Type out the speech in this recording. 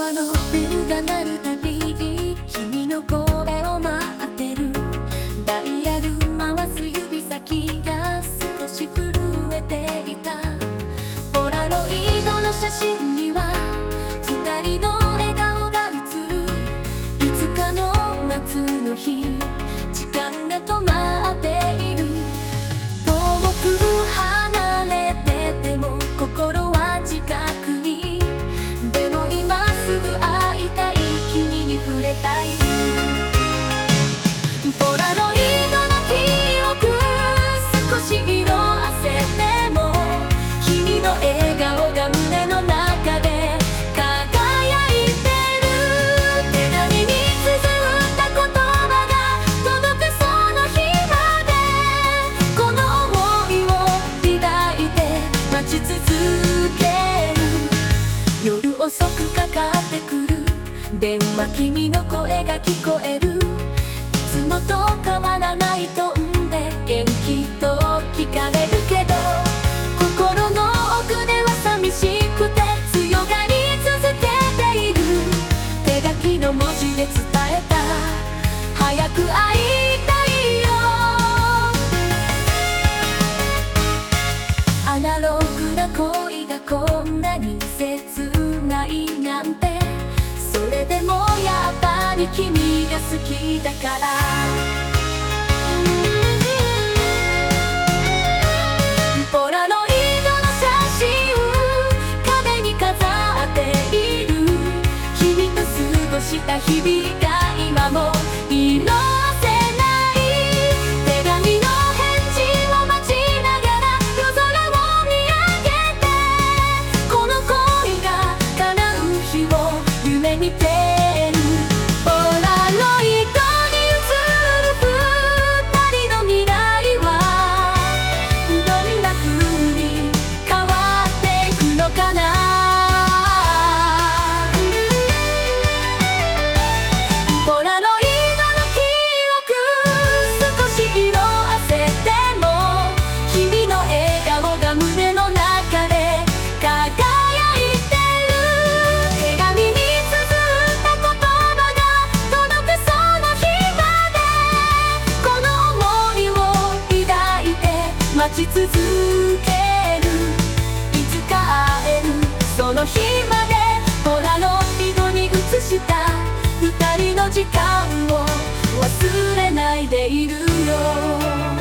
アのベルが鳴るたび君の声を待ってる。ダイヤル回す指先が少し震えていた。ポラロイドの写真には二人の笑顔が映る。いつかの夏の日、時間が止まっている。遠く離れてても心は近くに。でも今すぐ会いたい、君に触れたい。ポラロイドの記憶少し色あせても、君の笑顔が胸の中で輝いてる。手紙に綴った言葉が届くその日まで、この想いを抱いて待ち続ける。夜遅くかかってくる電話、君の声が聞こえる。いつもと変わらないトーンで元気と聞かれるけど、心の奥では寂しくて強がり続けている。手書きの文字で伝えた、早く会いたいよ。アナログな恋がこんなに切ないなんて、それでもやっぱり君が好きだから。ポラロイドの写真壁に飾っている。君と過ごした日々が今も色あせない。手紙の返事を待ちながら夜空を見上げて、この恋が叶う日を夢見てる。ポラロイドに映る二人の未来はどんな風に変わっていくのかな。ポラロイドの記憶少し色あせても、君の笑顔が胸の中で輝いてる。手紙に綴った言葉が届くその日まで、この想いを抱いて待ち続ける。いつか会えるその日まで、ポラロイドに映した二人の時間を忘れないでいるよ。